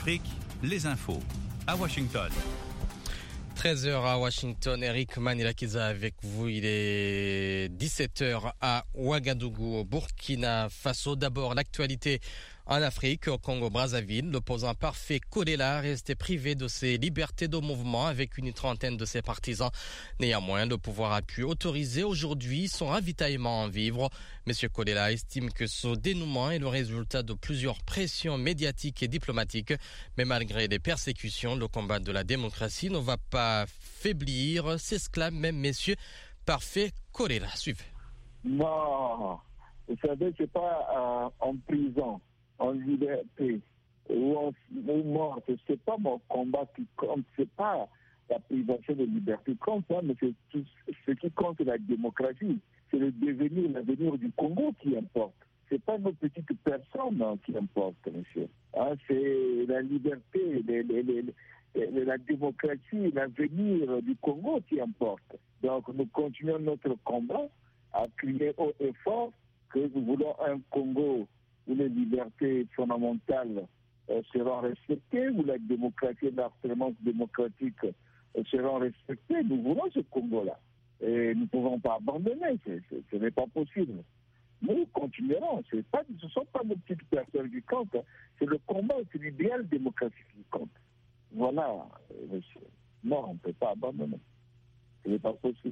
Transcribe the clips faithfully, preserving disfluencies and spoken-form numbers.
Afrique, les infos à Washington. treize heures à Washington, Eric Manilakiza avec vous. Il est dix-sept heures à Ouagadougou, au Burkina Faso. D'abord, l'actualité en Afrique, au Congo-Brazzaville. L'opposant parfait Kolela resté privé de ses libertés de mouvement avec une trentaine de ses partisans. Néanmoins, le pouvoir a pu autoriser aujourd'hui son ravitaillement en vivres. Monsieur Kolela estime que ce dénouement est le résultat de plusieurs pressions médiatiques et diplomatiques. Mais malgré les persécutions, le combat de la démocratie ne va pas faiblir, s'exclame même Monsieur Parfait Kolela. Suivez. Non, vous savez, c'est pas euh, en prison, en liberté ou en ou mort. C'est pas mon combat qui compte, c'est pas la privation de liberté qui compte, hein, mais c'est tout ce qui compte, c'est la démocratie. C'est le devenir, l'avenir du Congo qui importe. C'est pas nos petites personnes hein, qui importent, monsieur. Hein, c'est la liberté, les, les, les, les, la démocratie, l'avenir du Congo qui importe. Donc nous continuons notre combat à crier haut et fort que nous voulons un Congo où les libertés fondamentales euh, seront respectées, où la démocratie et l'alternance démocratique euh, seront respectées. Nous voulons ce Congo-là. Et nous ne pouvons pas abandonner, c'est, c'est, ce n'est pas possible. Nous continuerons. C'est pas, ce ne sont pas nos petites personnes qui comptent, hein. C'est le combat, c'est l'idéal démocratique qui compte. Voilà, monsieur. Non, on ne peut pas abandonner. Ce n'est pas possible.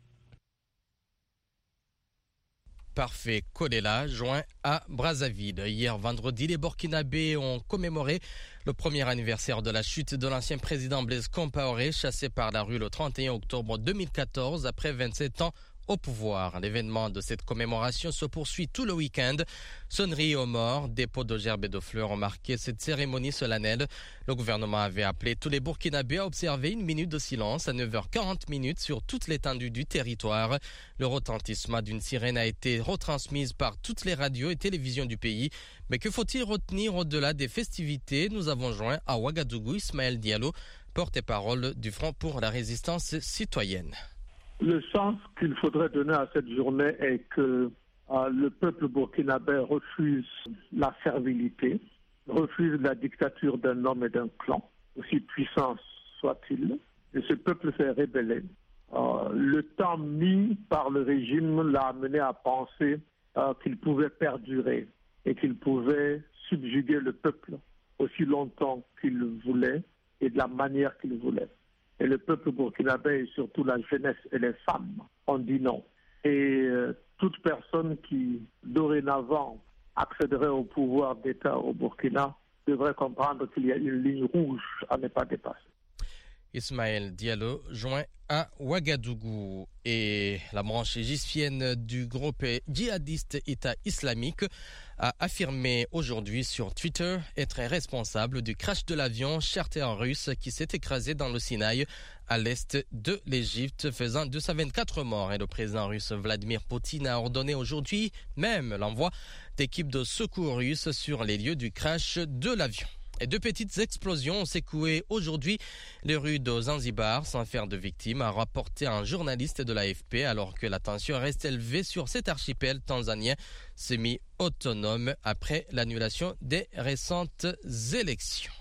Parfait Kolela, joint à Brazzaville. Hier vendredi, les Burkinabés ont commémoré le premier anniversaire de la chute de l'ancien président Blaise Compaoré, chassé par la rue le trente et un octobre deux mille quatorze après vingt-sept ans au pouvoir. L'événement de cette commémoration se poursuit tout le week-end. Sonneries aux morts, dépôt de gerbes et de fleurs ont marqué cette cérémonie solennelle. Le gouvernement avait appelé tous les Burkinabés à observer une minute de silence à neuf heures quarante minutes sur toute l'étendue du territoire. Le retentissement d'une sirène a été retransmise par toutes les radios et télévisions du pays. Mais que faut-il retenir au-delà des festivités? Nous avons joint à Ouagadougou Ismaël Diallo, porte-parole du Front pour la résistance citoyenne. Le sens qu'il faudrait donner à cette journée est que euh, le peuple burkinabé refuse la servilité, refuse la dictature d'un homme et d'un clan, aussi puissant soit-il, et ce peuple s'est rébellé. Euh, le temps mis par le régime l'a amené à penser euh, qu'il pouvait perdurer et qu'il pouvait subjuguer le peuple aussi longtemps qu'il voulait et de la manière qu'il voulait. Et le peuple burkinabé, et surtout la jeunesse et les femmes, ont dit non. Et euh, toute personne qui, dorénavant, accéderait au pouvoir d'État au Burkina devrait comprendre qu'il y a une ligne rouge à ne pas dépasser. Ismaël Diallo, joint à Ouagadougou. Et la branche égyptienne du groupe djihadiste État islamique a affirmé aujourd'hui sur Twitter être responsable du crash de l'avion charter russe qui s'est écrasé dans le Sinaï à l'est de l'Égypte, faisant deux cent vingt-quatre morts. Et le président russe Vladimir Poutine a ordonné aujourd'hui même l'envoi d'équipes de secours russes sur les lieux du crash de l'avion. Et deux petites explosions ont secoué aujourd'hui les rues de Zanzibar sans faire de victimes, a rapporté un journaliste de l'A F P, alors que la tension reste élevée sur cet archipel tanzanien semi-autonome après l'annulation des récentes élections.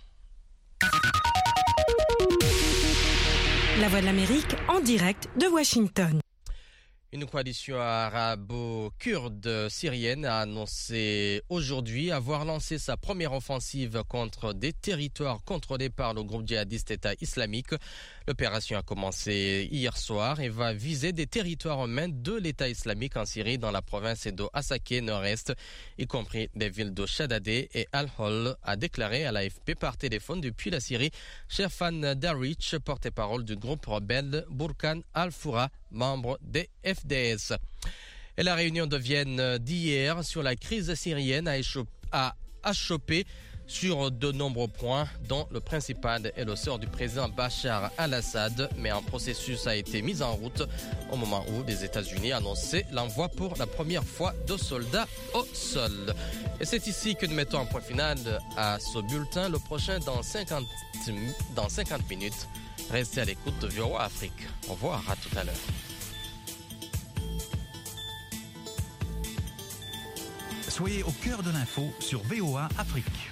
La Voix de l'Amérique en direct de Washington. Une coalition arabo-kurde syrienne a annoncé aujourd'hui avoir lancé sa première offensive contre des territoires contrôlés par le groupe djihadiste État islamique. L'opération a commencé hier soir et va viser des territoires en main de l'État islamique en Syrie dans la province de Hasakeh nord-est, y compris les villes de Shadadeh et Al-Hol, a déclaré à l'A F P par téléphone depuis la Syrie Sherfan Darich, porte-parole du groupe rebelle Burkan al-Foura, membre des F D S. Et la réunion de Vienne d'hier sur la crise syrienne a, échop- a achoppé sur de nombreux points, dont le principal est le sort du président Bachar al-Assad, mais un processus a été mis en route au moment où les États-Unis annonçaient l'envoi pour la première fois de soldats au sol. Et c'est ici que nous mettons un point final à ce bulletin. Le prochain dans cinquante, dans cinquante minutes. Restez à l'écoute de V O A Afrique. Au revoir, à tout à l'heure. Soyez au cœur de l'info sur V O A Afrique.